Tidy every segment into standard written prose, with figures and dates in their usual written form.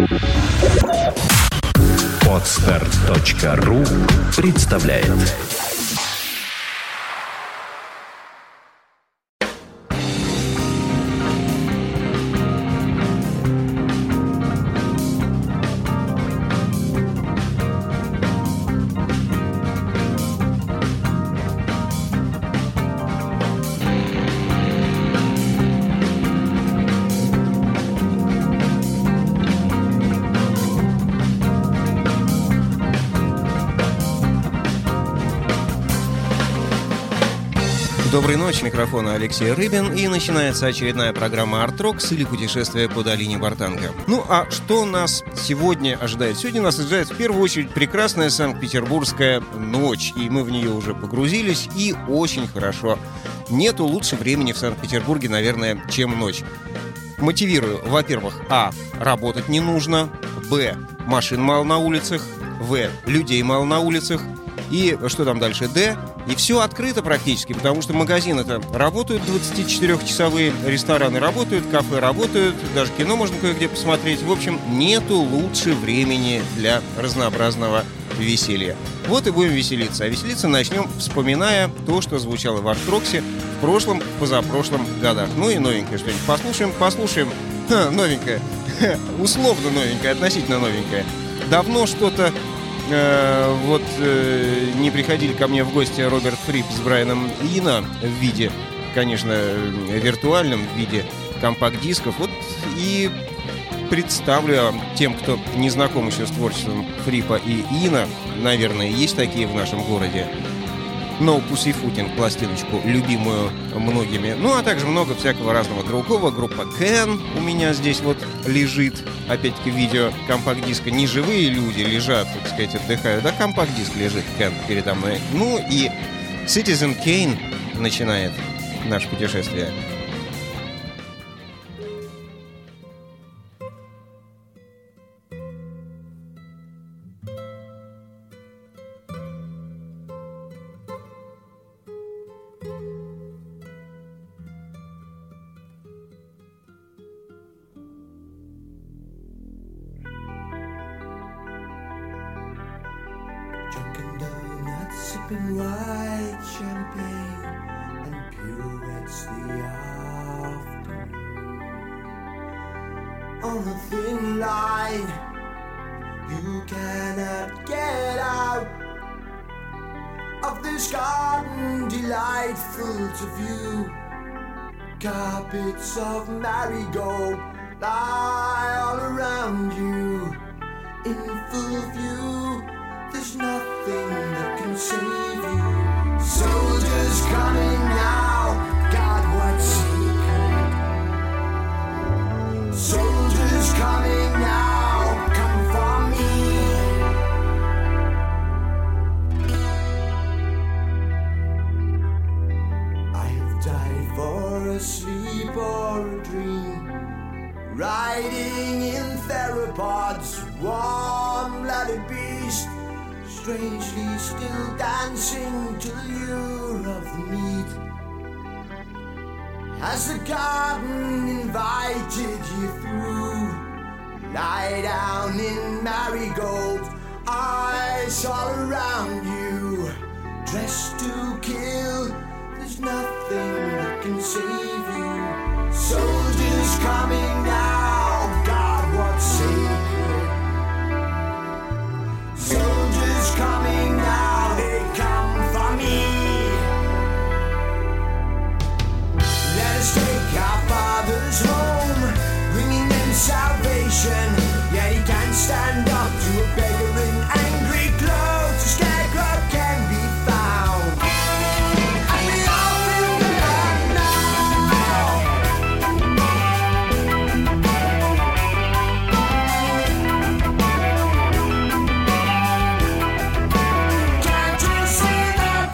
Podstart.ru представляет. Доброй ночи, микрофона Алексей Рыбин, и начинается очередная программа Art Rocks или путешествие по долине Бартанга. Ну а что нас сегодня ожидает? Сегодня нас ожидает в первую очередь прекрасная Санкт-Петербургская ночь, и мы в нее уже погрузились, и очень хорошо. Нету лучше времени в Санкт-Петербурге, наверное, чем ночь. Мотивирую. Во-первых, работать не нужно, б, машин мало на улицах, в, людей мало на улицах, и что там дальше, д, и все открыто практически, потому что магазины-то работают 24-часовые, рестораны работают, кафе работают, даже кино можно кое-где посмотреть. В общем, нету лучше времени для разнообразного веселья. Вот и будем веселиться. А веселиться начнем, вспоминая то, что звучало в Арт-Роксе в прошлом, позапрошлом годах. Ну и новенькое что-нибудь послушаем. Новенькое. Условно новенькое, относительно новенькое. Давно что-то не приходили ко мне в гости Роберт Фрип с Брайаном Ино в виде, конечно, виртуальном, в виде компакт-дисков. Вот и представлю тем, кто не знаком еще с творчеством Фрипа и Ино, наверное, есть такие в нашем городе, No Pussyfooting, пластиночку, любимую многими. Ну, а также много всякого разного другого. Группа Can у меня здесь вот лежит. Опять-таки видео компакт-диска. Не живые люди лежат, так сказать, отдыхают, а компакт-диск лежит Can передо мной. Ну и Citizen Kane начинает наше путешествие. Sipping white champagne and pirouettes the afternoon. On a thin line you cannot get out of this garden delightful to view. Carpets of marigold lie all around you in full view. There's nothing that can save you. Soldiers coming now, God, what secret? Soldiers coming now, come for me. I have died for a sleep or a dream, riding in theropods, warm-blooded beast, strangely still dancing to the lure of the meat. Has the garden invited you through? Lie down in marigold, eyes all around you, dressed to kill. There's nothing that can save you. Soldiers coming now, God, what's sacred? Soldiers coming now, they come for me. Let us take our fathers home, bringing them salvation. Yeah, he can't stand up to a beggar in angry clothes. A scarecrow can be found, and we all feel bad now. Can't you see that?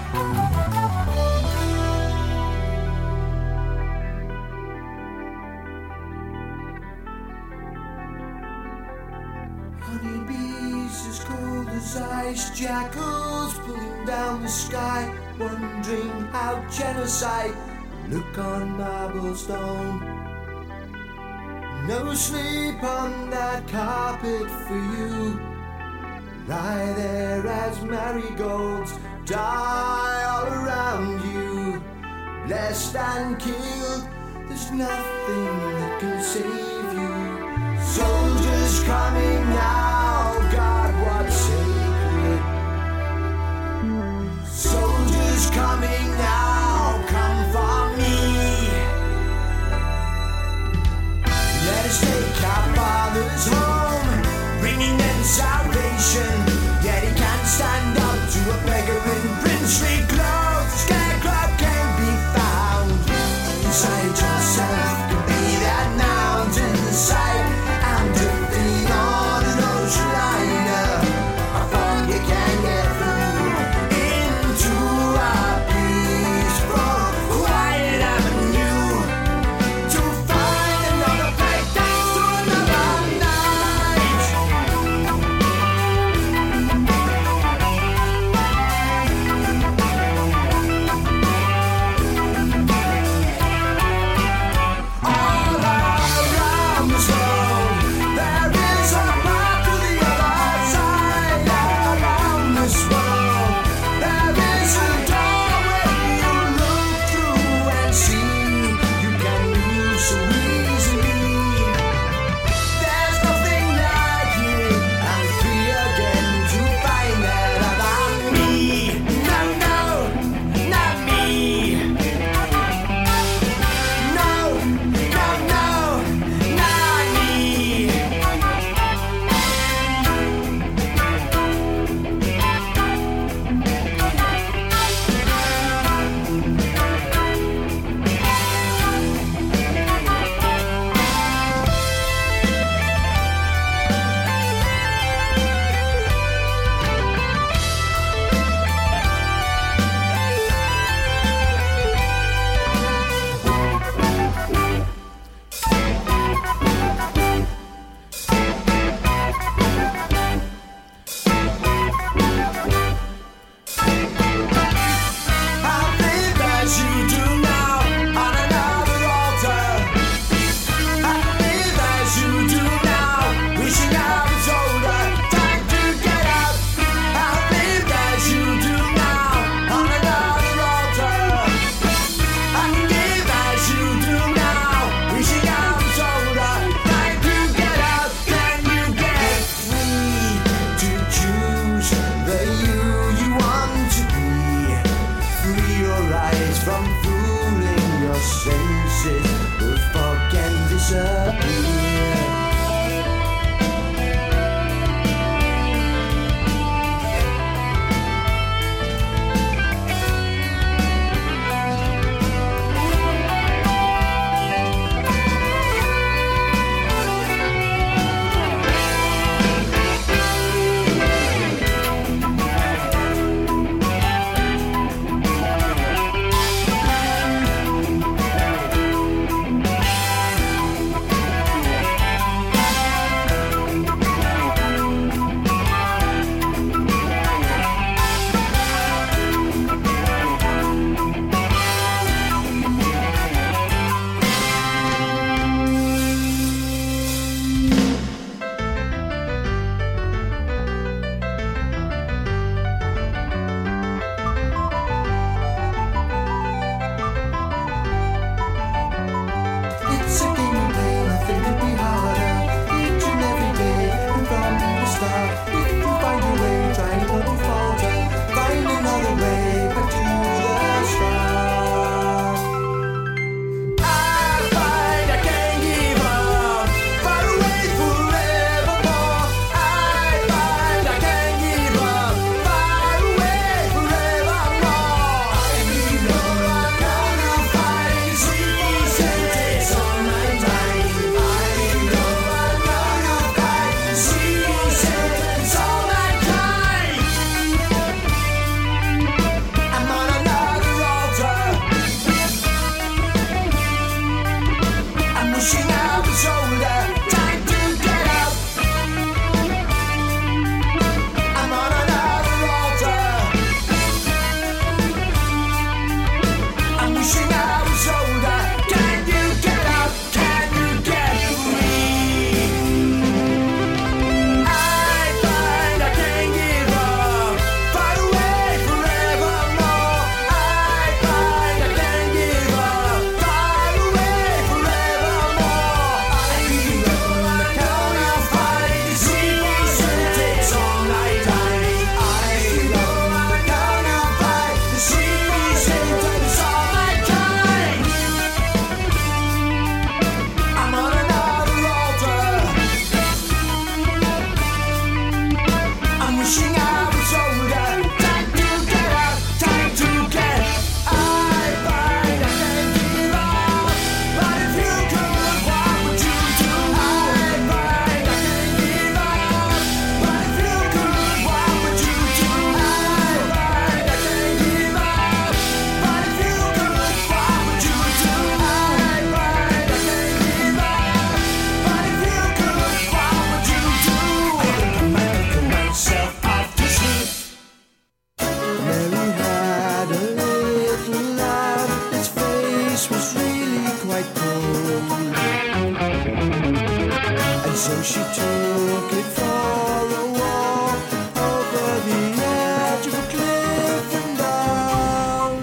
Honeybees as cold as ice, jackals pulling down the sky, wondering how genocide look on marble stone. No sleep on that carpet for you. Lie there as marigolds die all around you. Blessed and killed, there's nothing that can save you. Soldiers coming now, God, what's sacred? Soldiers coming now, come for me. Let us take our fathers home, bringing them salvation. Yet he can't stand up to a beggar in princely clothes. Scarecrow can't be found. Inside yourself can be that mountain. wishing I was older. Time to get up, time to get I find I can't give up. But if you could, what would you do? I find I can't give up. But if you could, what would you do? I find I can't give up. But if you could, what would you do? I find I can't give up. But if you could, what would you do? I think I might put myself off to sleep. Mary had a little lad, its face was really quite cold, and so she took it for a walk over the edge of a cliff and down.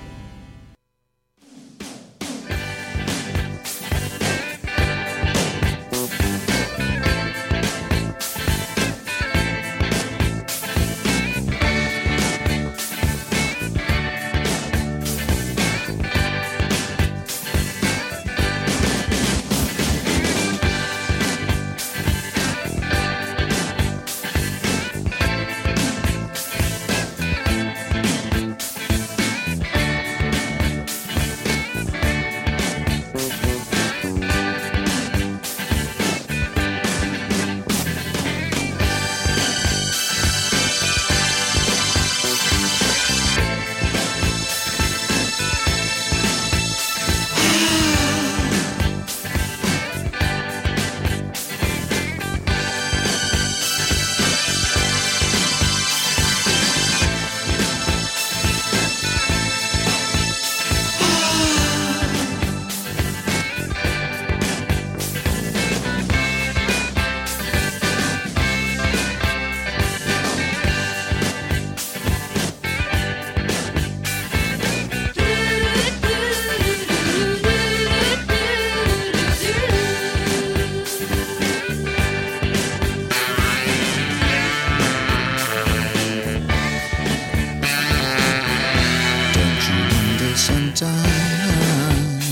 Don't you wonder sometimes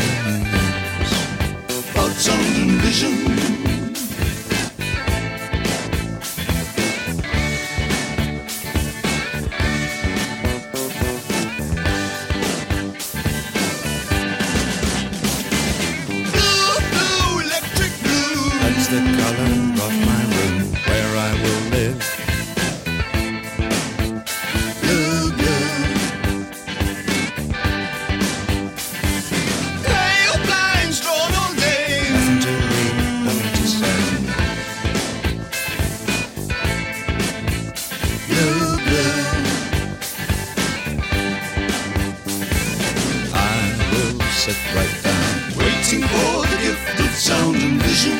about sound and vision? Blue, blue, electric blue. That's the color of my room where I will live. Blue, blue. Pale, blind, strong all day. Nothing to read, nothing to say. Blue, blue. I will sit right down, waiting for the gift of sound and vision.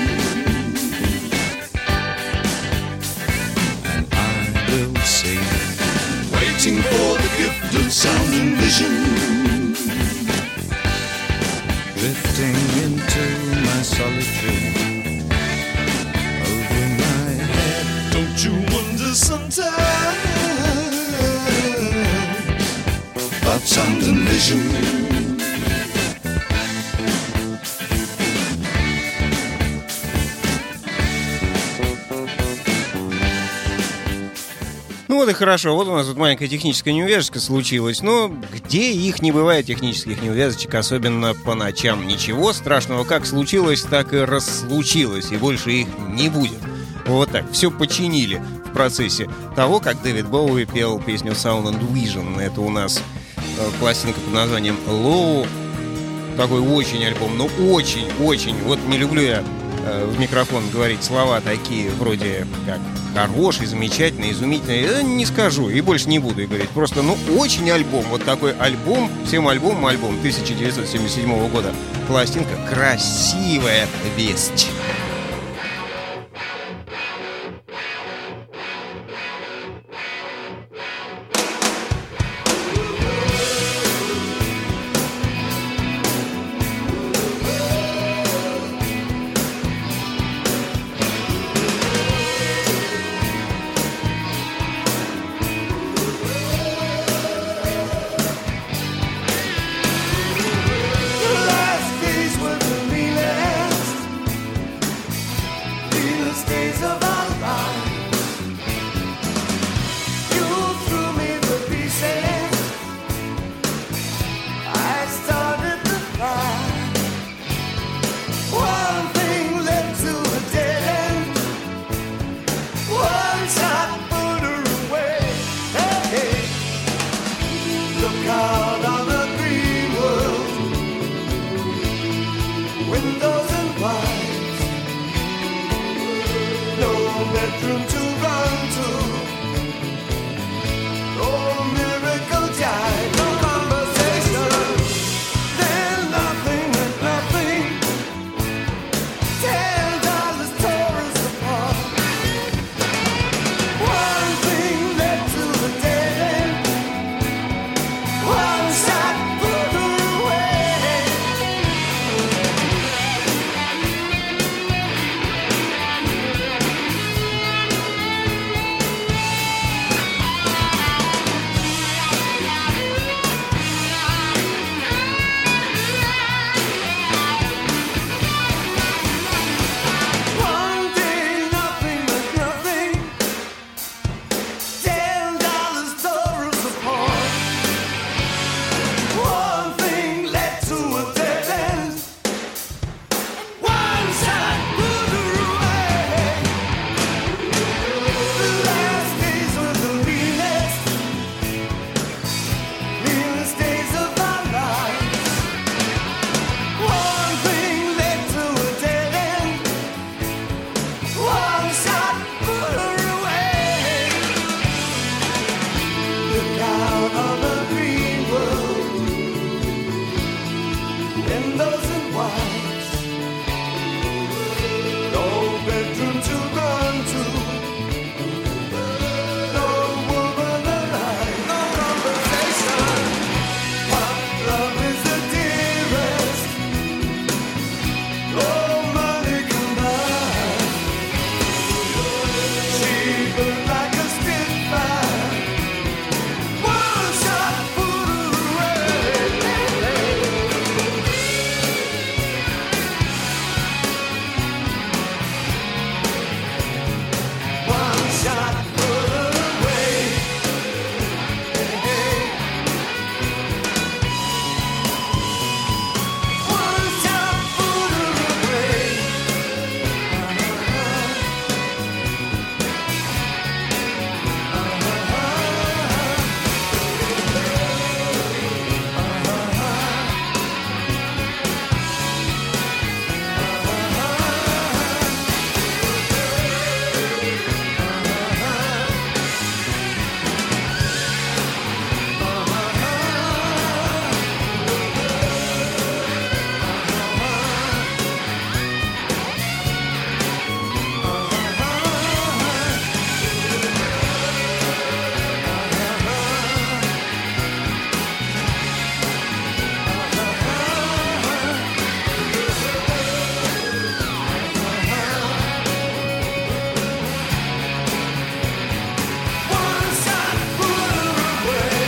And I will sing, waiting for the gift of sound and vision. Drifting into my solitude, over my head. Don't you wonder sometimes about sound and vision? Ну вот и хорошо, вот у нас тут маленькая техническая неувязочка случилась. Но где их не бывает, технических неувязочек, особенно по ночам? Ничего страшного, как случилось, так и расслучилось, и больше их не будет. Вот так, все починили в процессе того, как Дэвид Боуи пел песню Sound and Vision. Это у нас пластинка под названием Low. Такой очень альбом, но очень-очень. Вот не люблю я в микрофон говорить слова такие вроде как хороший, замечательный, изумительный. Не скажу и больше не буду говорить. Просто, очень альбом. Вот такой альбом, всем альбом 1977 года. Пластинка красивая весть. Days of our lives. bedroom to run to. Oh, miracle child, no conversation. Then nothing and nothing. $10 tore us apart. One thing led to the dead end. One shot put her away. One day nothing but nothing. $10 tore us apart. One thing led to a dead end. One shot put her away. The last days were the meanest days of our lives. One thing led to a dead end. One shot put her away. Look out on the green world. Windows and whites. No bedroom to run to. No woman alive. No conversation. What love is the dearest. No money can buy. She burned like a spitfire. One shot put her away. One shot put her away. One shot put her away. One shot put her away.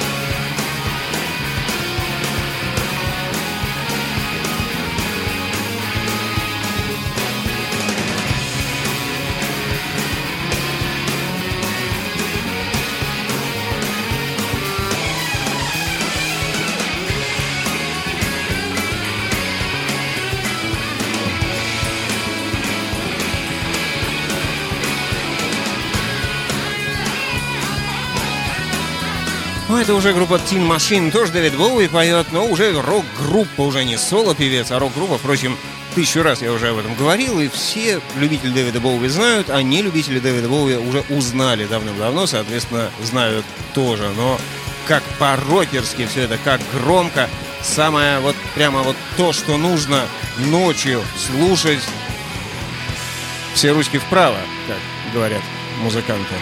Ну, это уже группа Tin Machine, тоже Дэвид Боуи поет, но уже рок-группа, уже не соло-певец, а рок-группа. Впрочем, 1000 раз я уже об этом говорил, и все любители Дэвида Боуи знают, а не любители Дэвида Боуи уже узнали давным-давно, соответственно, знают тоже. Но как по-рокерски все это, как громко, самое вот прямо вот то, что нужно ночью слушать. Все ручки вправо, как говорят музыканты.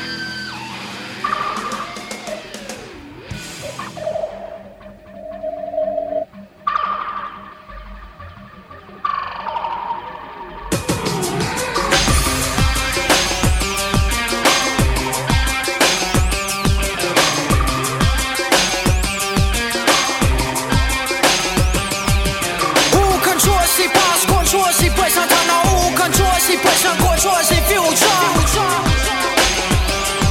Who controls the past, controls the present, and who controls the present, controls the future?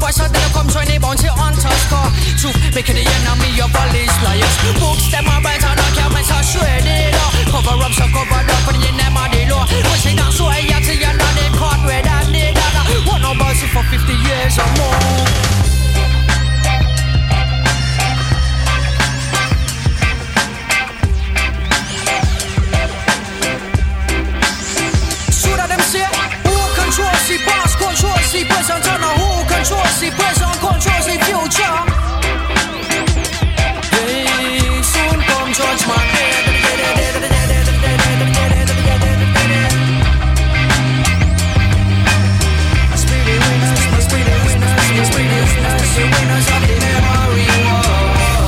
boy, so then come join the bounty hunters car. Truth, making the enemy of all these liars. Books, them are right on the cameras are shredded. Cover up, so covered up, and you never the law. Pushing down, so I have to you know they caught red and they done. One no bossy for 50 years or more. Controls the boss, controls the present, and who controls the present, controls the future. Hey, soon come judgment day. Speedy winners, speedy winners, speedy winners, the winners of the memory war.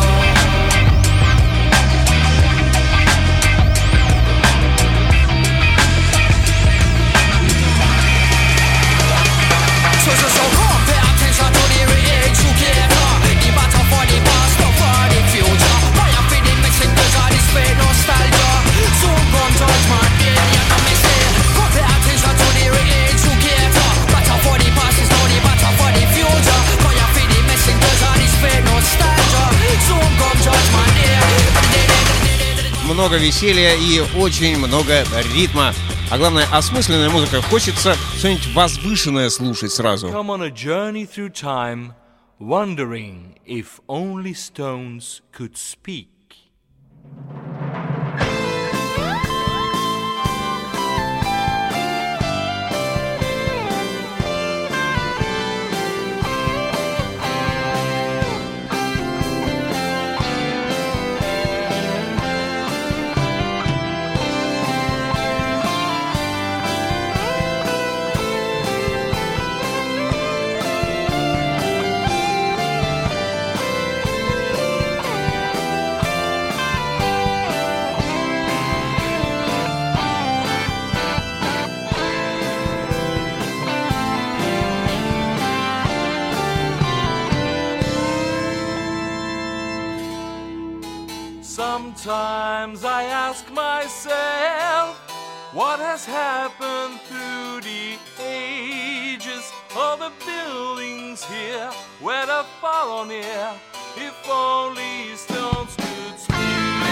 So come pay attention to the re-educator. The battle for the past, not for the future. Fire for the messengers of this fake nostalgia. Soon come judgment day, you know me say. Come pay attention to the re-educator. Battle for the past is now the battle for the future. Fire for the messengers of this fake nostalgia. Soon come judgment day. Много веселья и очень много ритма. А главное, осмысленная музыка. Хочется что-нибудь возвышенное слушать сразу. Come on a journey through time, wondering if only stones could speak. Sometimes I ask myself, what has happened through the ages? All the buildings here, whether far or near, if only stones could speak.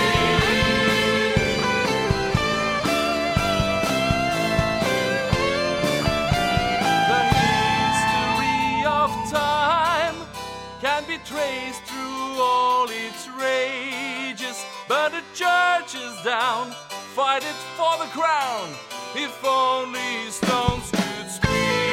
The history of time can be traced through all its rages, but the church is down, fight it for the crown, if only stones could speak.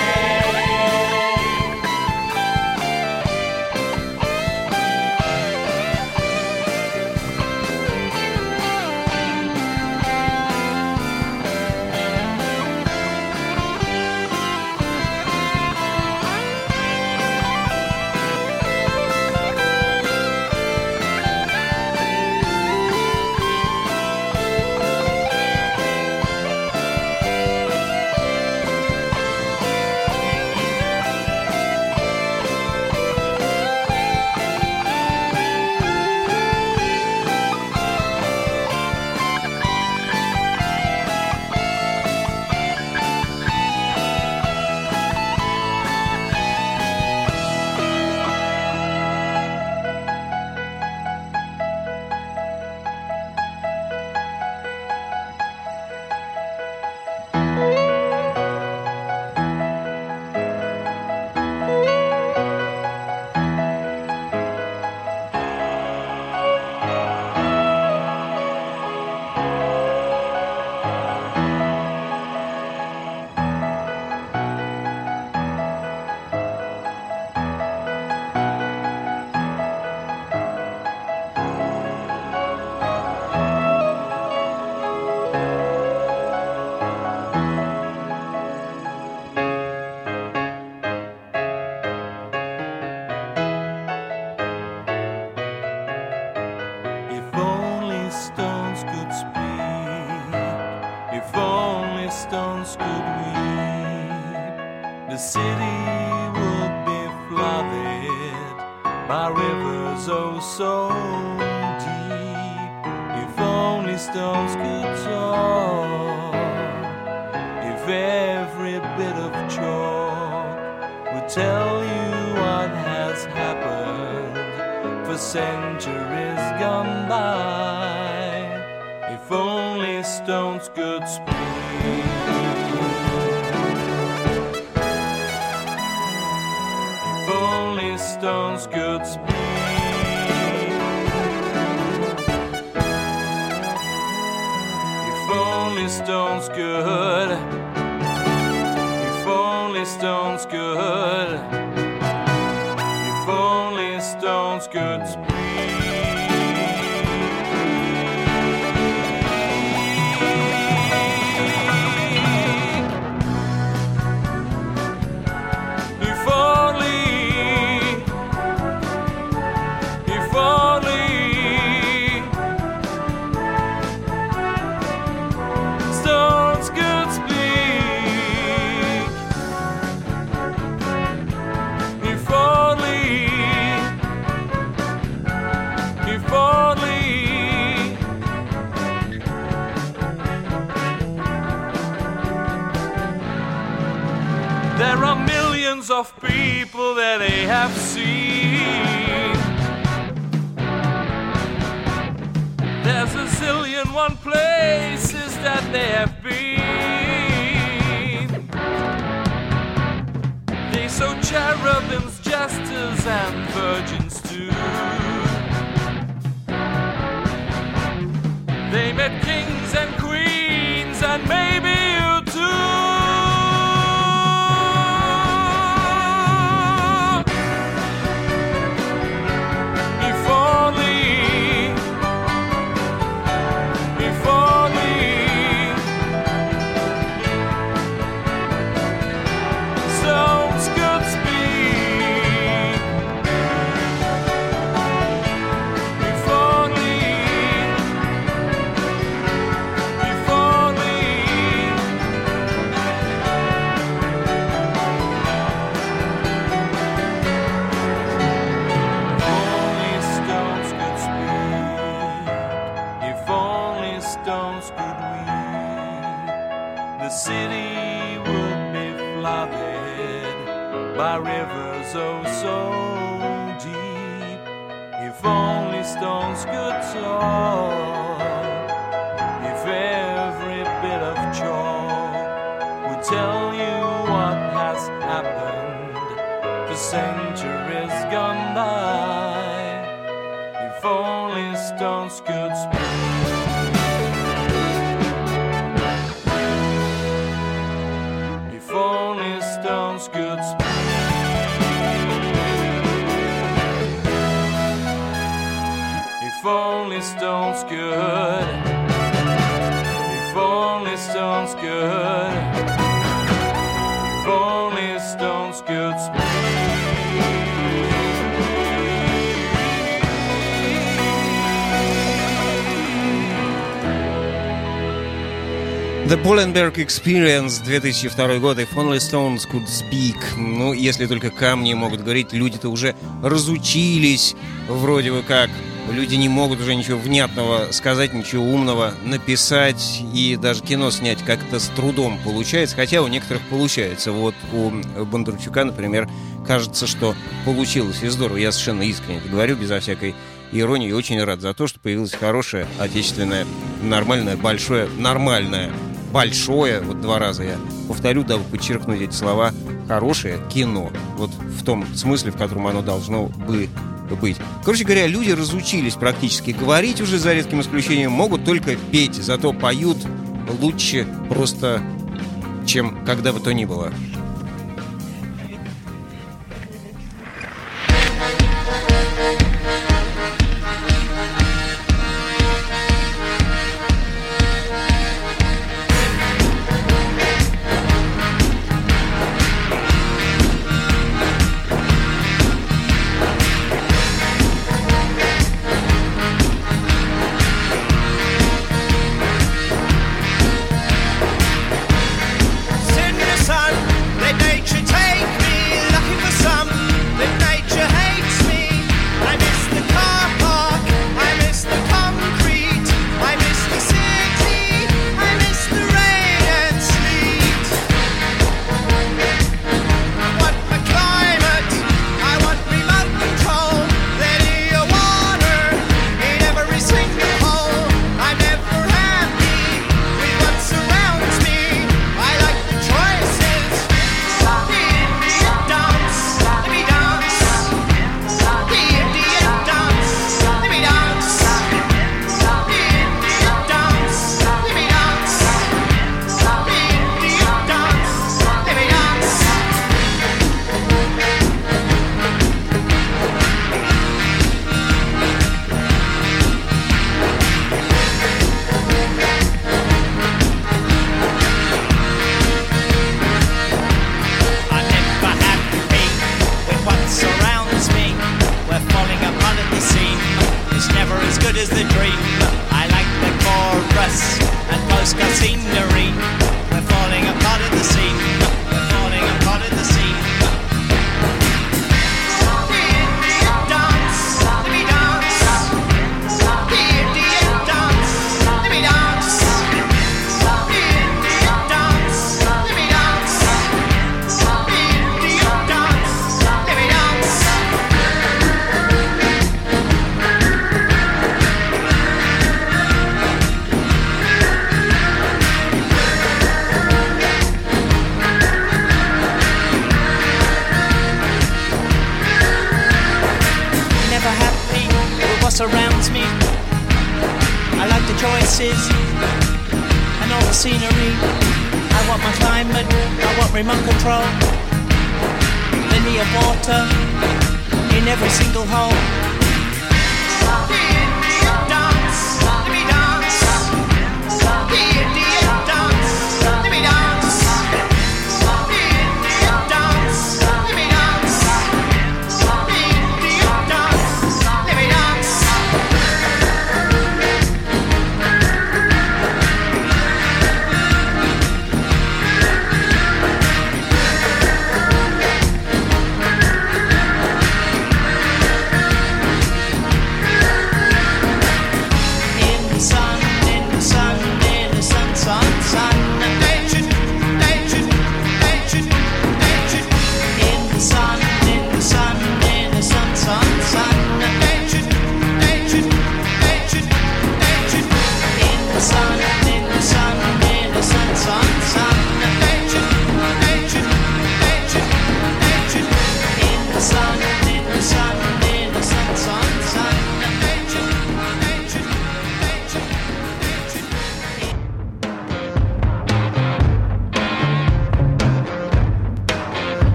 The city would be flooded by rivers oh so deep. If only stones could talk, if every bit of chalk would tell you what for centuries gone by. If only stones could speak. If only stones could speak. If only stones could. If only stones could. If only stones could speak. If only stones could speak. If only there are millions of people that they have seen. There's a zillion one places that they have been. They saw cherubims, jesters, and virgins too. They met kings and queens, and maybe you too. The city would be flooded by rivers oh so deep. If only stones could talk, if every bit of chalk would tell you what has happened for centuries gone by. If only stones could speak. If only stones could speak. If only stones could. If only stones could. If only stones could speak. The Polenberg Experience, 2002 год, If Only Stones Could Speak. Ну, если только камни могут говорить, люди-то уже разучились, вроде бы как. Люди не могут уже ничего внятного сказать, ничего умного написать, и даже кино снять как-то с трудом получается, хотя у некоторых получается. Вот у Бондарчука, например, кажется, что получилось, и здорово. Я совершенно искренне это говорю, безо всякой иронии, и очень рад за то, что появилось хорошее, отечественное, нормальное, большое, вот два раза я повторю, дабы подчеркнуть эти слова, хорошее кино. Вот в том смысле, в котором оно должно бы быть. Короче говоря, люди разучились практически говорить уже, за редким исключением, могут только петь, зато поют лучше просто, чем когда бы то ни было. Send me the sun. good as the dream. I like the chorus and postcard scenery. We're falling apart at the seam. We're falling apart at the seam. Surrounds me. I like the choices and all the scenery. I want my climate, I want remote control. Plenty of water in every single hole.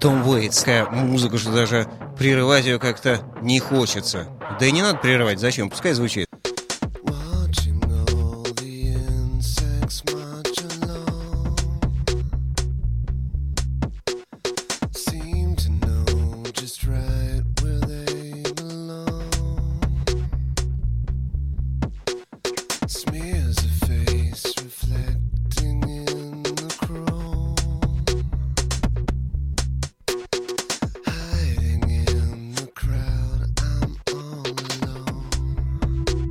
Том Уэйтс. Такая музыка, что даже прерывать ее как-то не хочется. Да и не надо прерывать, зачем? Пускай звучит. Hiding in the crowd, I'm all alone.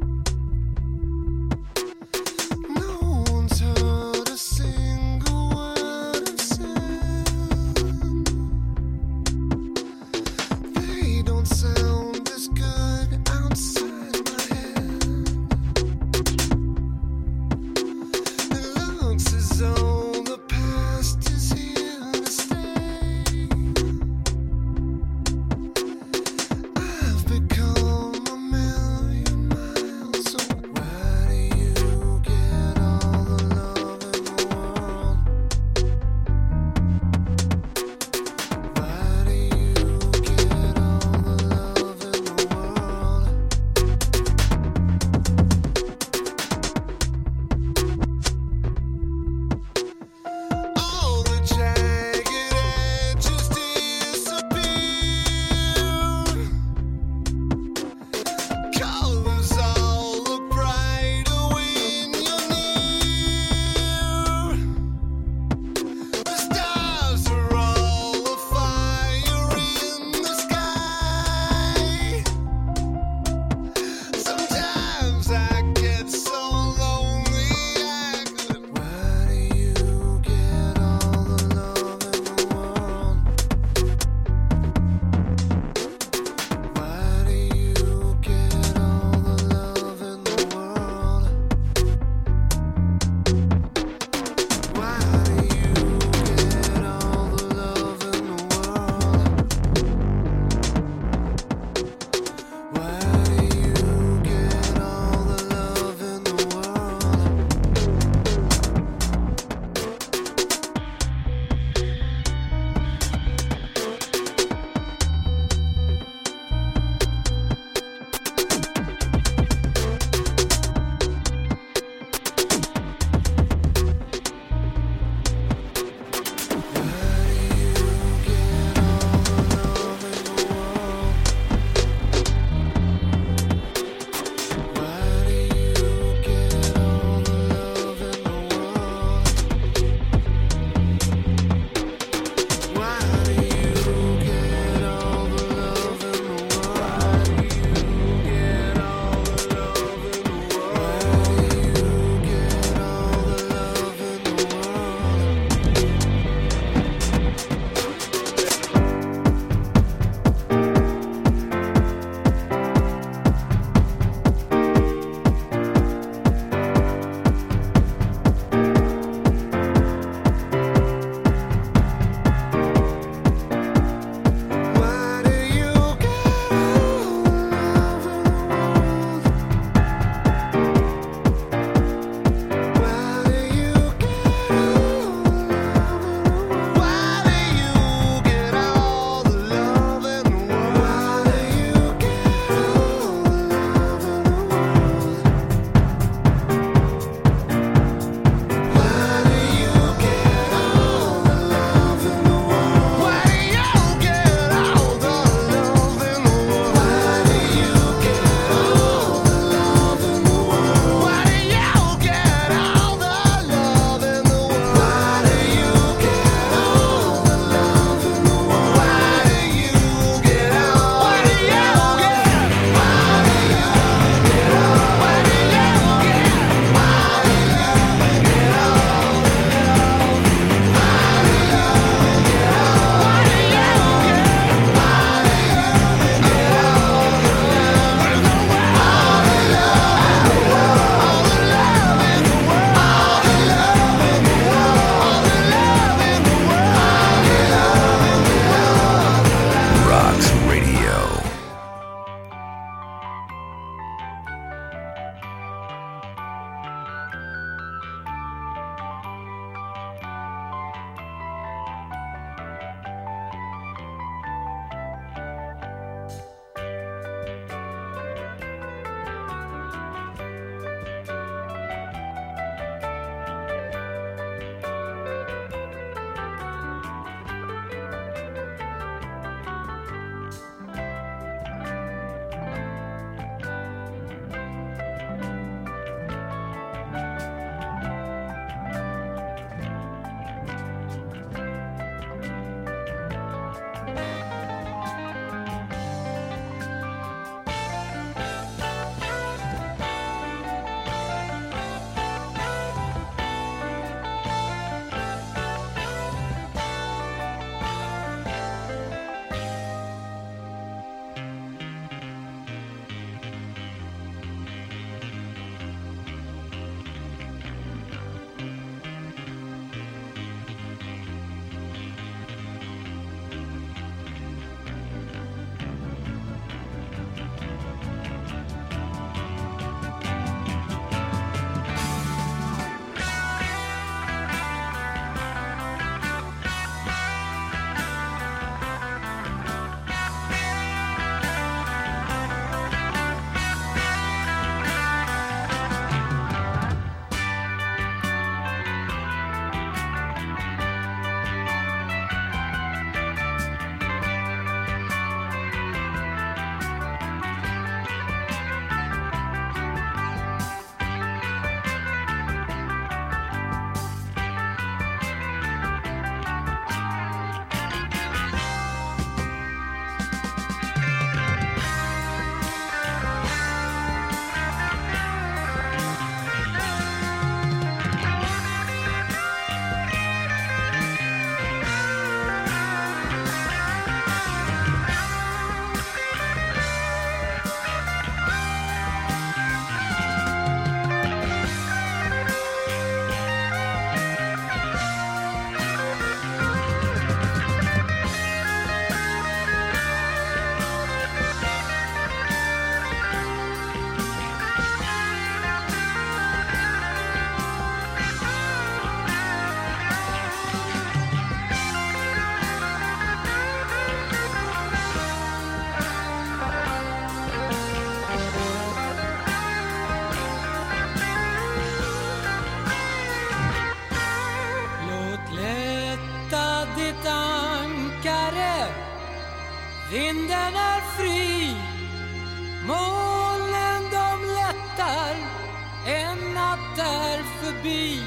Vinden är fri, molnen de lättar, en natt är förbi.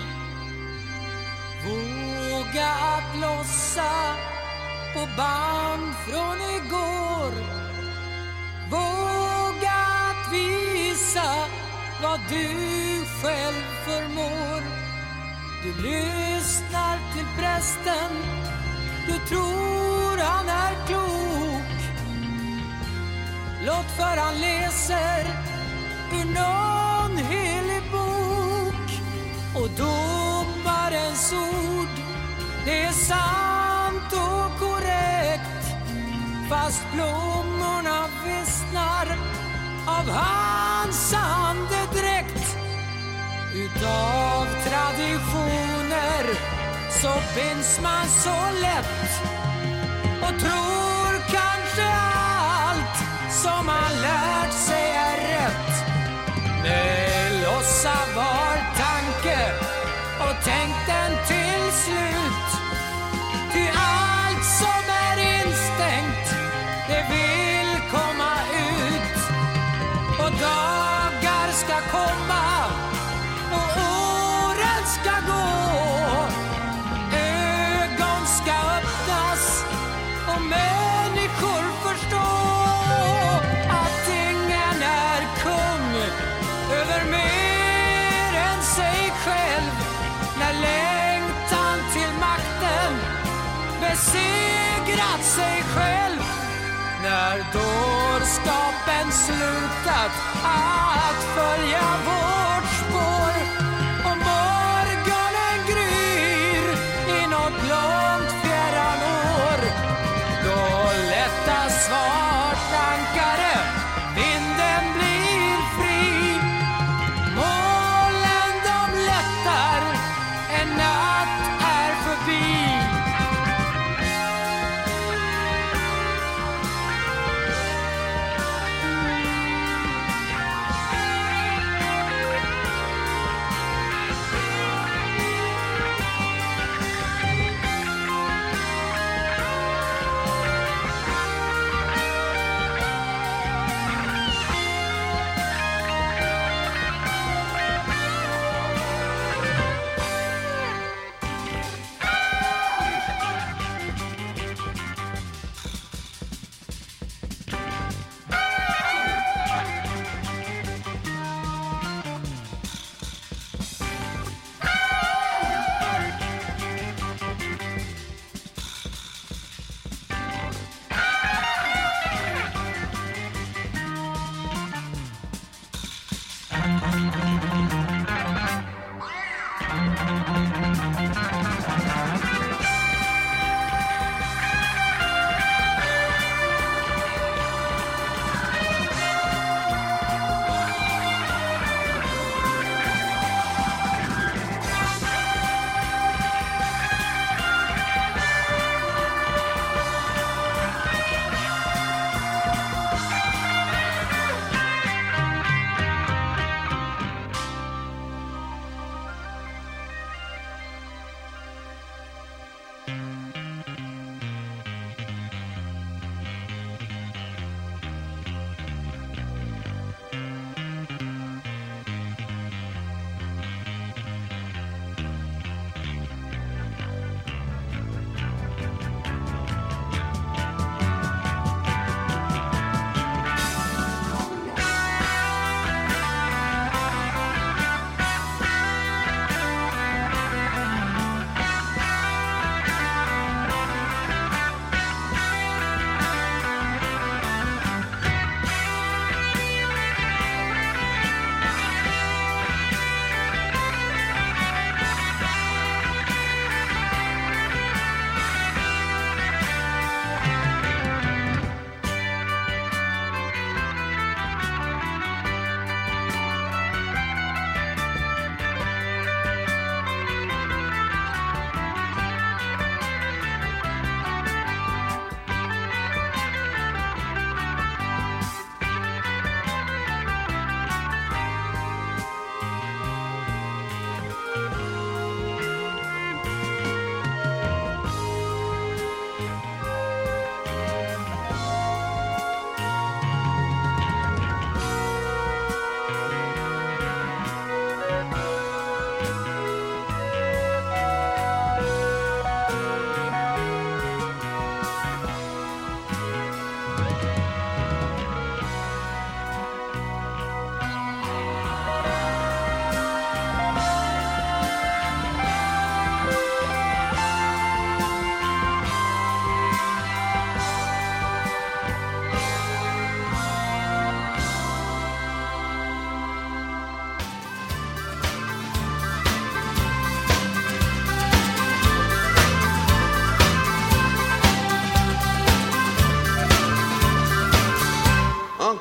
Våga att lossa på band från igår. Våga att visa vad du själv förmår. Du lyssnar till prästen, du tror han är klok. Låt för han läser ur någon helig bok. Och domarens ord, det är sant och korrekt. Fast blommorna vissnar av hans andedräkt. Utav traditioner så binds man så lätt och tror kanske allt som man lärt sig är rätt. Nej, lossa var tanke och tänk den till slut. Ty allt som är instängt, det vill komma ut. Och dagar ska komma och åren ska gå. Ögon ska öppnas och människor förstå att ingen är kung över mer än sig själv. När längtan till makten besegrat sig själv. När dårskapen slutat att följa vårt spår och morgonen gryr i något långt fjärran år. Då lättas svart ankare, vinden blir fri. Molnen de lättar, en natt är förbi.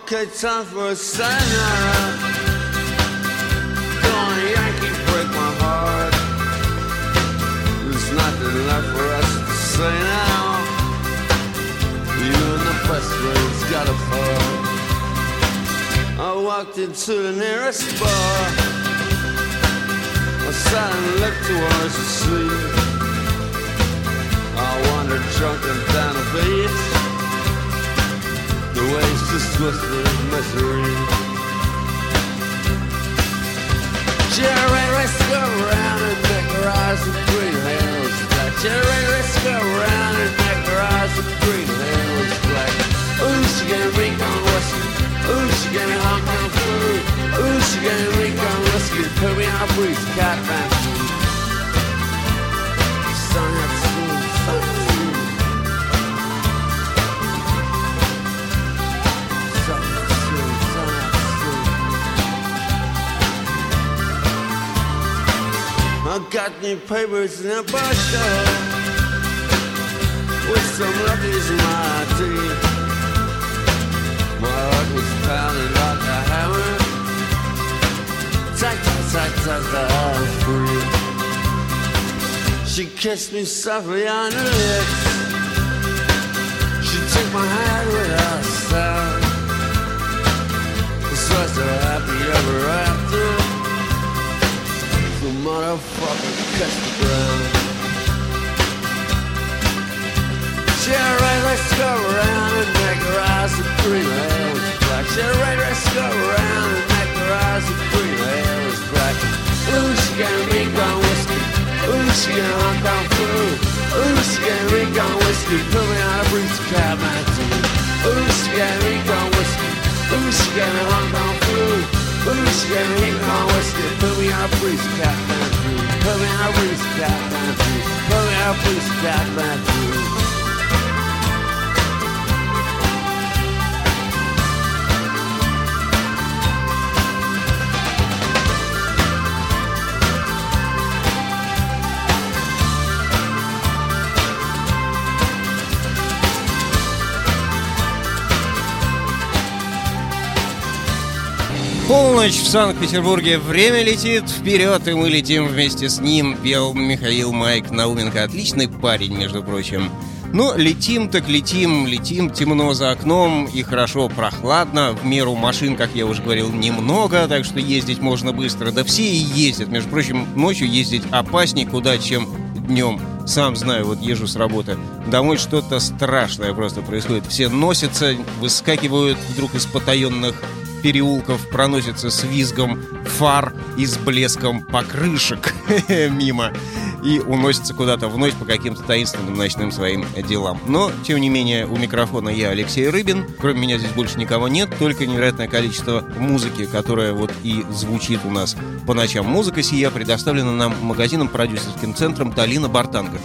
Okay, time for a sayonara. Go on, Yankee, break my heart. There's nothing left for us to say now. You and the best friends got a fall. I walked into the nearest bar. I sat and looked towards the sea. I wandered drunken down the beach. The waves just twisted in misery. Jerry, let's go around and make her eyes with green hair was black. Jerry, let's go around and make her eyes with green hair was black. Ooh, she gave me on whiskey. Ooh, she gave me Hong Kong food. Ooh, she gave me on whiskey. Put me on a breeze, cat man. Sun had soon, sun had soon. Sun had soon, sun had soon. I got new papers in a bar store with some lefties in my teeth. My heart was pounding like a hammer. Tack, tack, tack, tack, I was free. She kissed me softly on her lips. She took my hand without a sound. This was a happy ever after. The motherfucker kissed the ground. Jerry, let's go around and make her eyes with green hair was black. Jerry, let's go around and make her eyes with green hair was black. Ooh, she gave me gone whiskey. Ooh, she gave Hong Kong food. Ooh, she gave me gone whiskey. Put me on a breeze, cat man too. Ooh, she gave me gone whiskey. Ooh, she gave me Hong Kong food. Ooh, she gave me gone whiskey. Put me on a breeze, cat man too. Put me on a breeze, cat man too. Put me on a breeze, cat man too. Полночь в Санкт-Петербурге, время летит вперед, и мы летим вместе с ним, пел Михаил Майк Науменко. Отличный парень, между прочим. Но летим так летим, летим темно за окном и хорошо прохладно. В меру машин, как я уже говорил, немного, так что ездить можно быстро. Да все и ездят. Между прочим, ночью ездить опаснее куда, чем днем. Сам знаю, вот езжу с работы. Домой что-то страшное просто происходит. Все носятся, выскакивают вдруг из потаенных переулков, проносятся с визгом фар и с блеском покрышек мимо и уносятся куда-то в ночь по каким-то таинственным ночным своим делам. Но, тем не менее, у микрофона я, Алексей Рыбин. Кроме меня здесь больше никого нет, только невероятное количество музыки, которая вот и звучит у нас по ночам. Музыка сия предоставлена нам магазином-продюсерским центром «Долина Бартанга».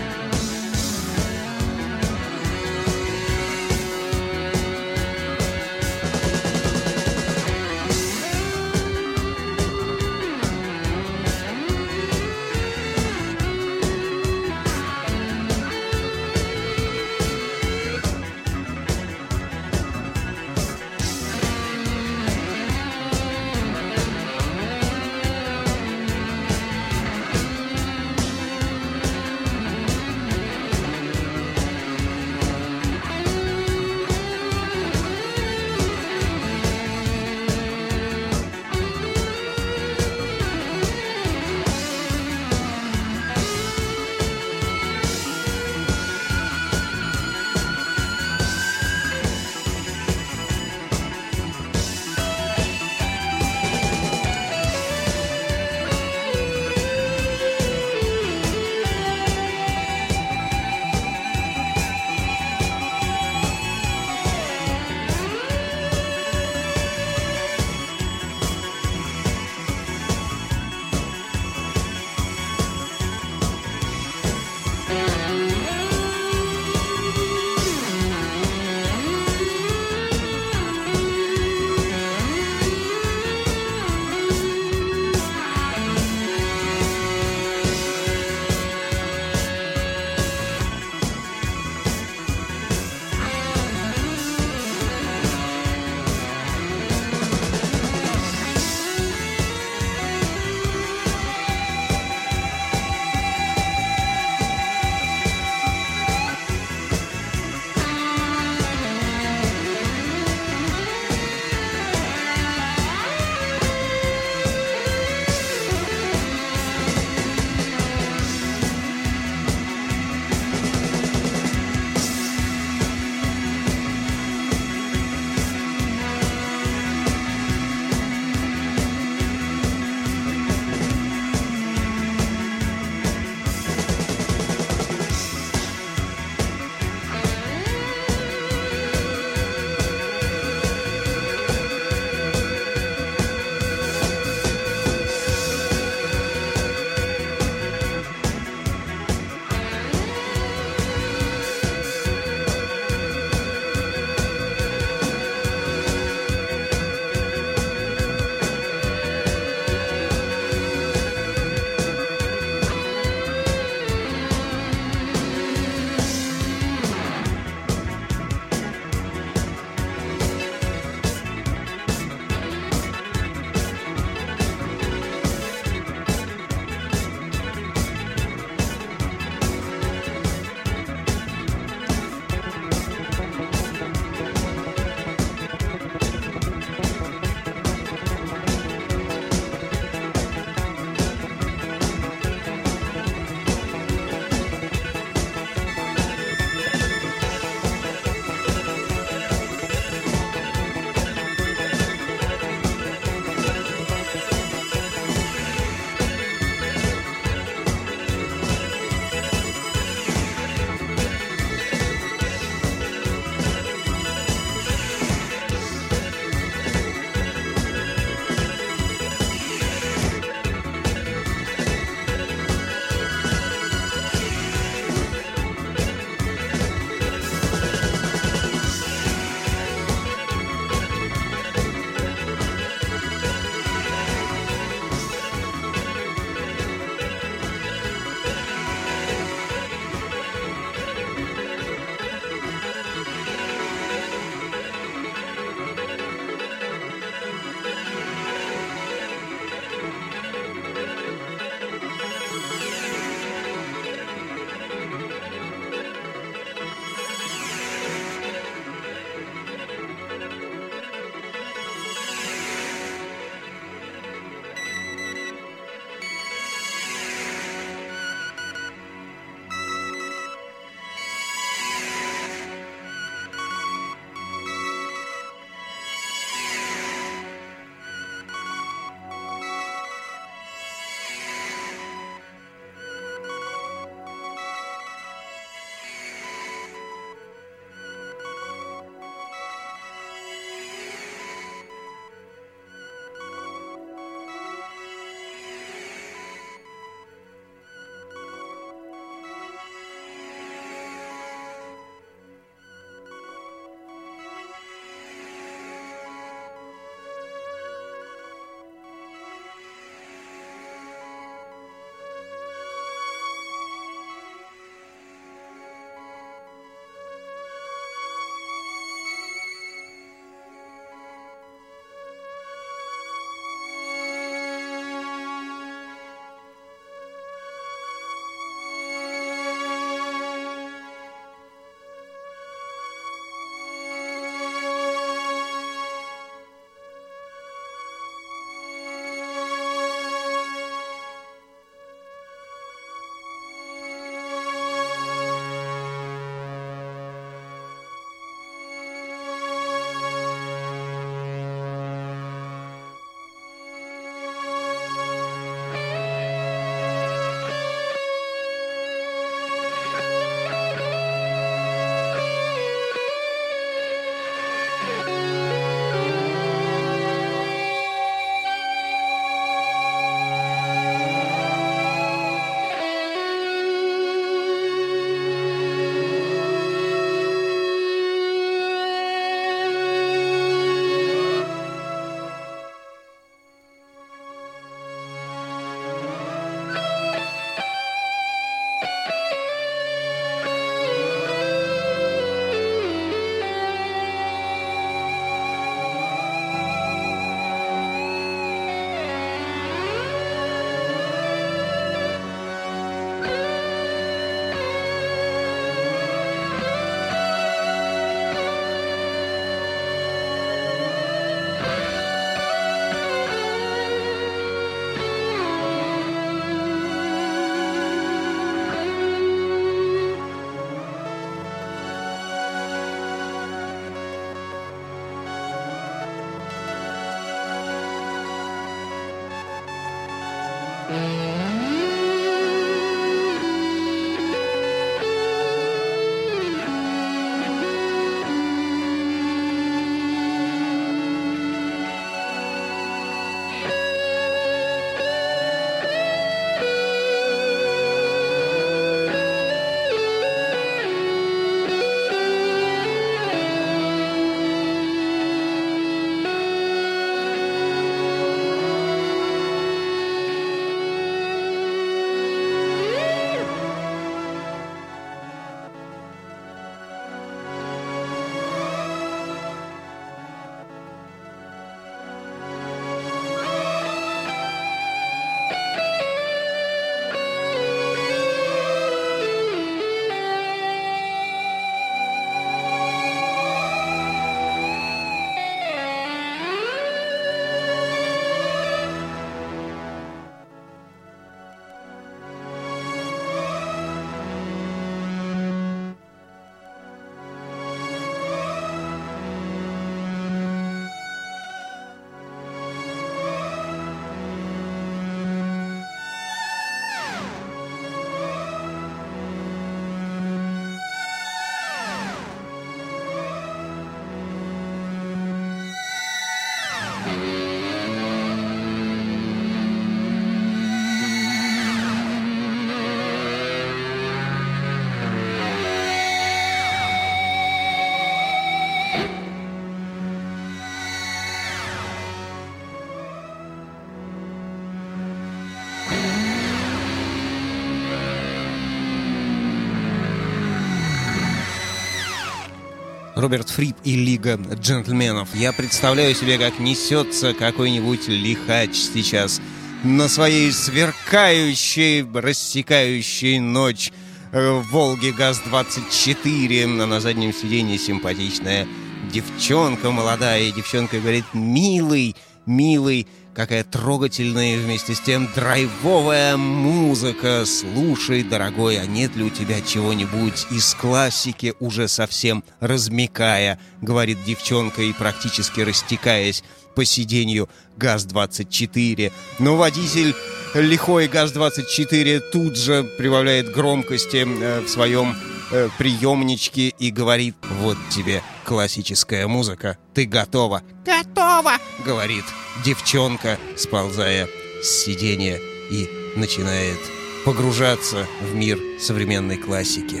Роберт Фрип и Лига джентльменов. Я представляю себе, как несется какой-нибудь лихач сейчас на своей сверкающей, рассекающей ночь Волге ГАЗ-24, а на заднем сиденье симпатичная девчонка, молодая девчонка, говорит: милый, милый, какая трогательная и вместе с тем драйвовая музыка. Слушай, дорогой, а нет ли у тебя чего-нибудь из классики, уже совсем размякая, говорит девчонка и практически растекаясь по сиденью ГАЗ-24. Но водитель лихой ГАЗ-24 тут же прибавляет громкости в своем приемничке и говорит: вот тебе классическая музыка, ты готова? Готова, говорит девчонка, сползая с сиденья и начинает погружаться в мир современной классики.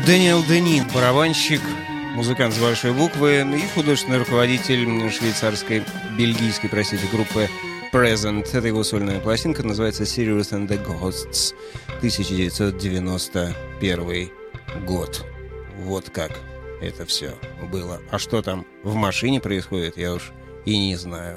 Дэниел Дени, барабанщик, музыкант с большой буквы и художественный руководитель бельгийской группы Present. Это его сольная пластинка, называется Sirius and the Ghosts, 1991 год. Вот как это все было. А что там в машине происходит, я уж и не знаю.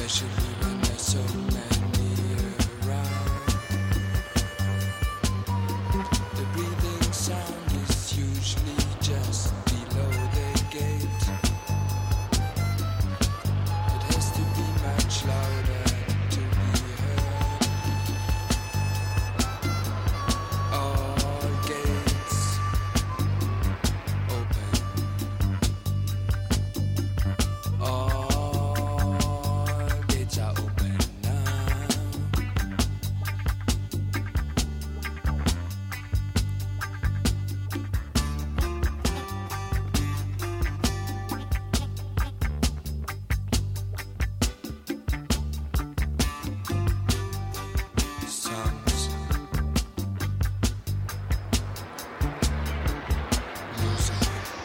especially when there's so many around. The breathing sound is usually just below the gate. It has to be much louder to be heard. All gates open. All gates are open now. Sounds, music.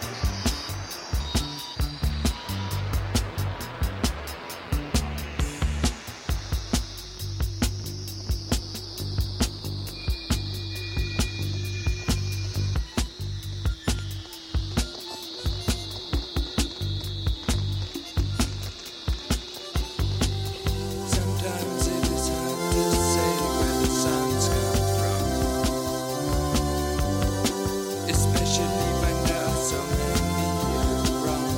Sometimes it is hard to say where the sounds come from, especially when there are so many around.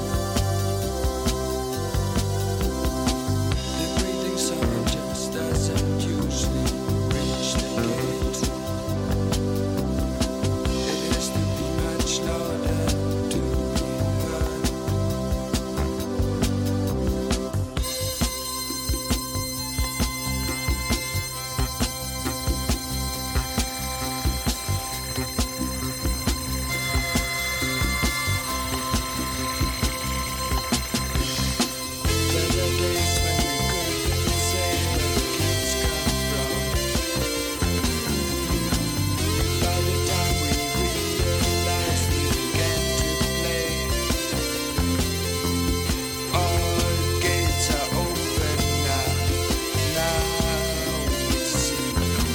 The breathing sound just doesn't usually reach the gate. It has to be much louder to be heard. There were days when we couldn't say where the kids come from. By the time we realized, we began to play. All gates are open now. Now we see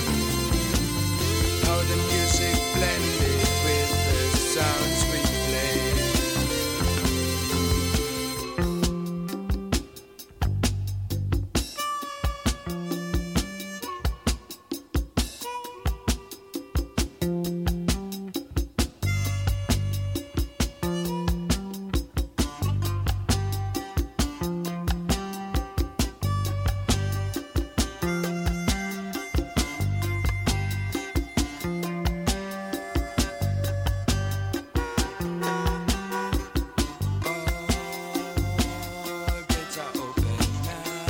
how the music blended with the sounds we played. All gates are open now.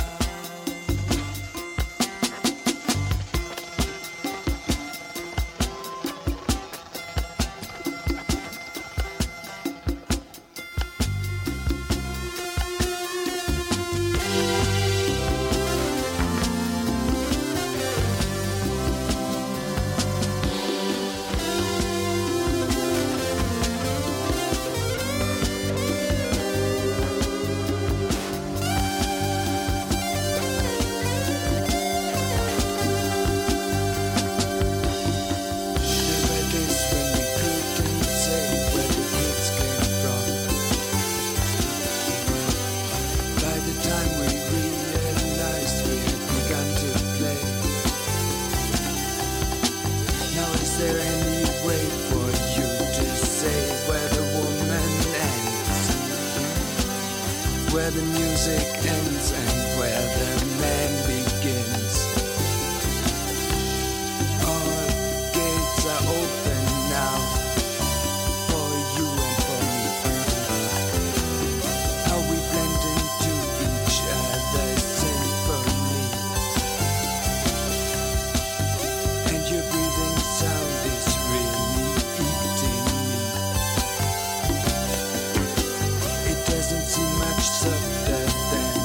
There were days when we couldn't say where the kids came from. By the time we realized, we had begun to play. Now is there any way for you to say where the woman ends, where the music ends, and where the man begins? All gates are open now for you and for me. How we blend into each other's symphony. And your breathing sound is really eating me. It doesn't seem much softer than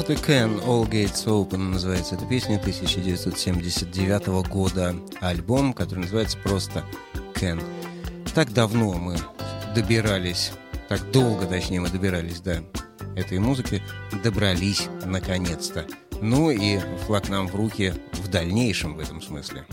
of the Can, All Gates Open называется эта песня, 1979 года. Альбом, который называется просто Can. Так давно мы добирались, так долго, точнее, мы добирались до этой музыки, добрались наконец-то. Ну и флаг нам в руки в дальнейшем в этом смысле.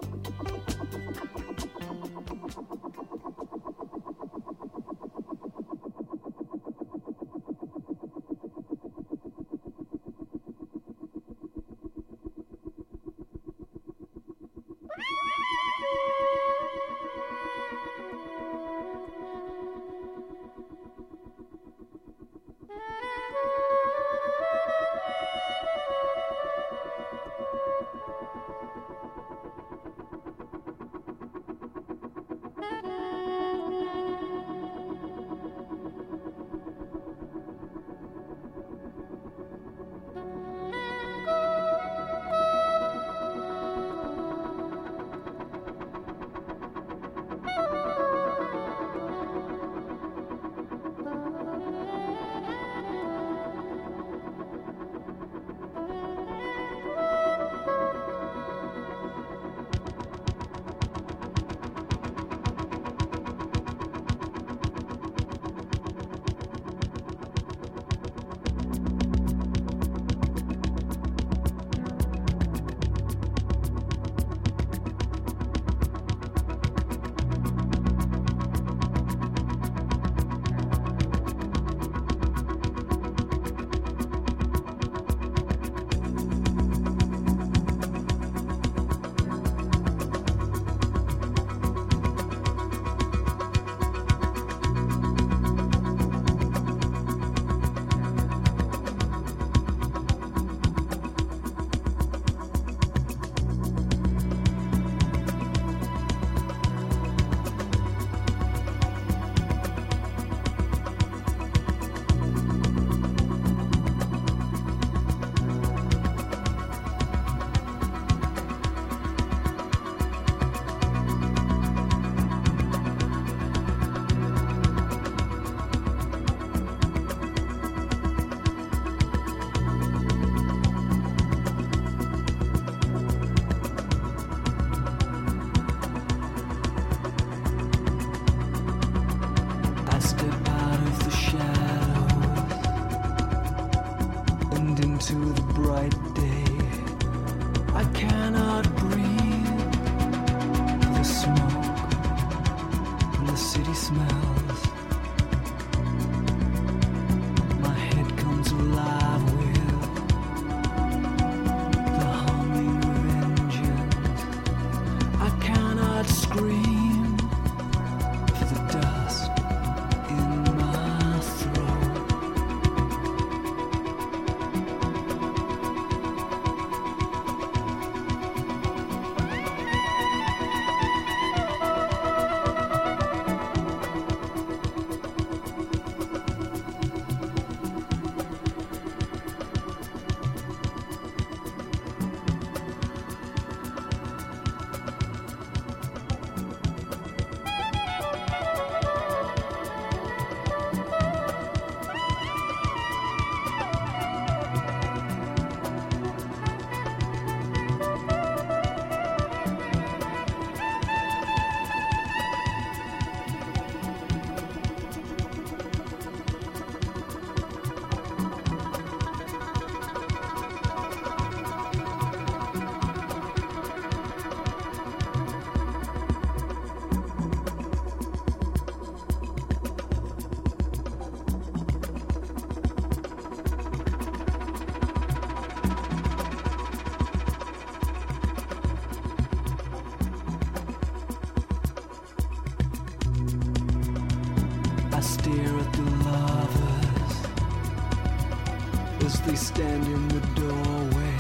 They stand in the doorway.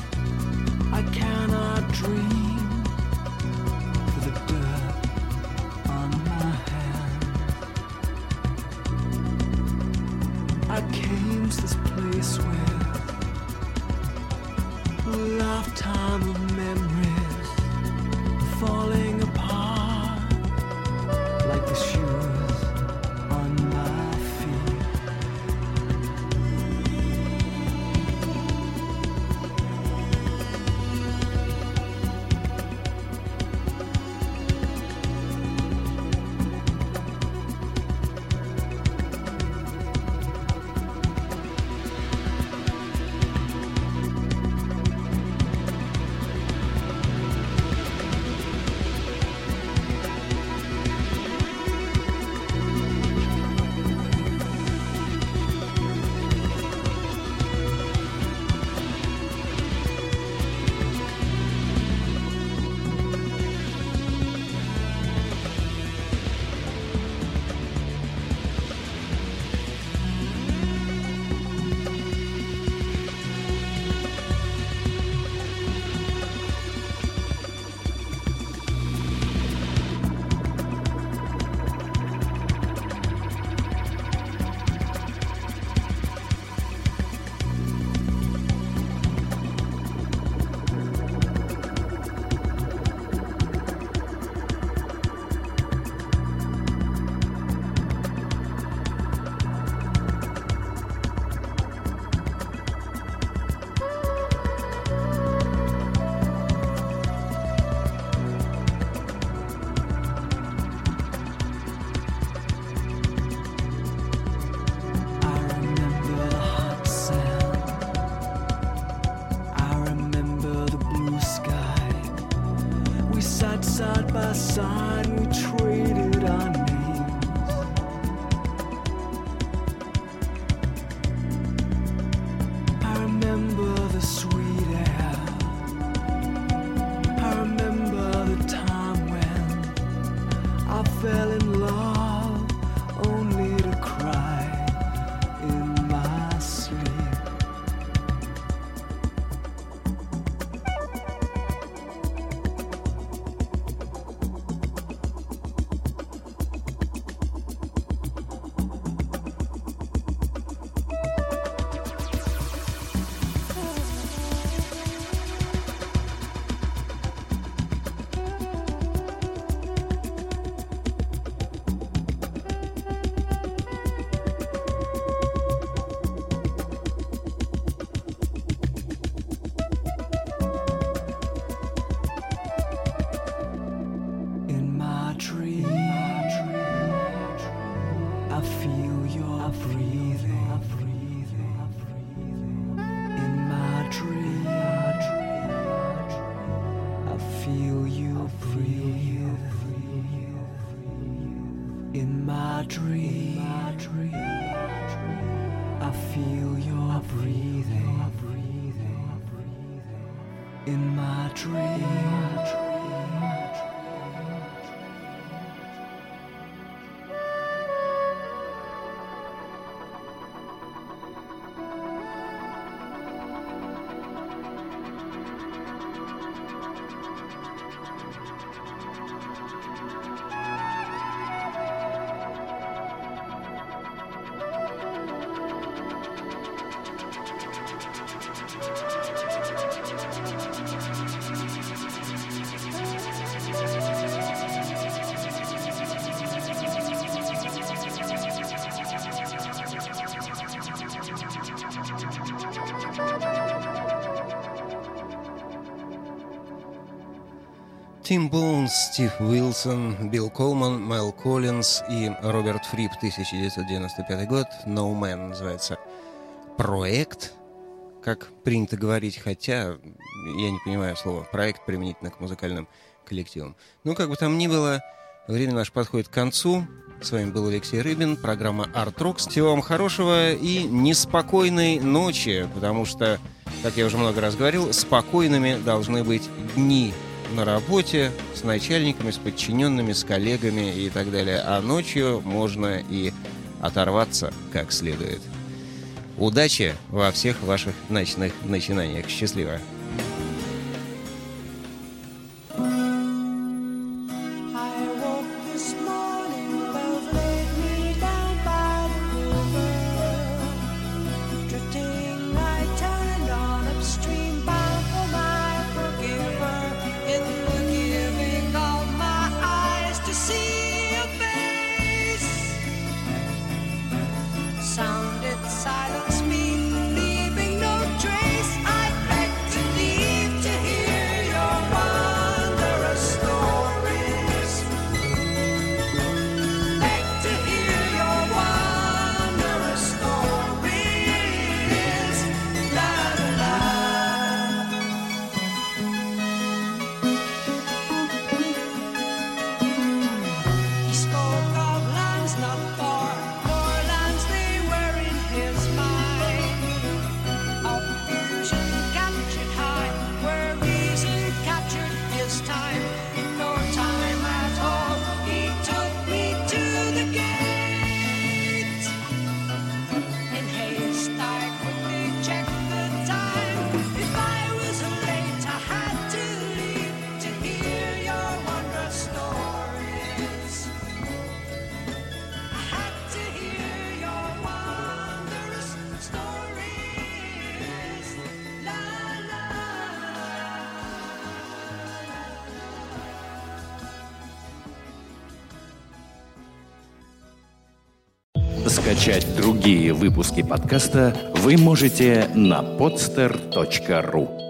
I cannot dream for the dirt on my hands. I came to this place where a lifetime of memories falling apart like the shoes on my feet. by side, we traded our names. I remember the sweet air. I remember the time when I fell in love only to cry in my sleep. In my dream, I feel your breathing. In my dream, I feel you breathe. In my dream, I feel your breathing. In my dream. Тим Боунс, Стив Уилсон, Билл Колман, Мэл Коллинз и Роберт Фрип, 1995 год. No Man называется проект, как принято говорить, хотя я не понимаю слова проект применительно к музыкальным коллективам. Ну, как бы там ни было, время наше подходит к концу. С вами был Алексей Рыбин, программа Art Rocks. Всего вам хорошего и неспокойной ночи, потому что, как я уже много раз говорил, спокойными должны быть дни на работе, с начальниками, с подчиненными, с коллегами и так далее. А ночью можно и оторваться как следует. Удачи во всех ваших ночных начинаниях. Счастливо! Silence me, leaving no trace. I beg to leave to Скачать другие выпуски подкаста вы можете на podster.ru.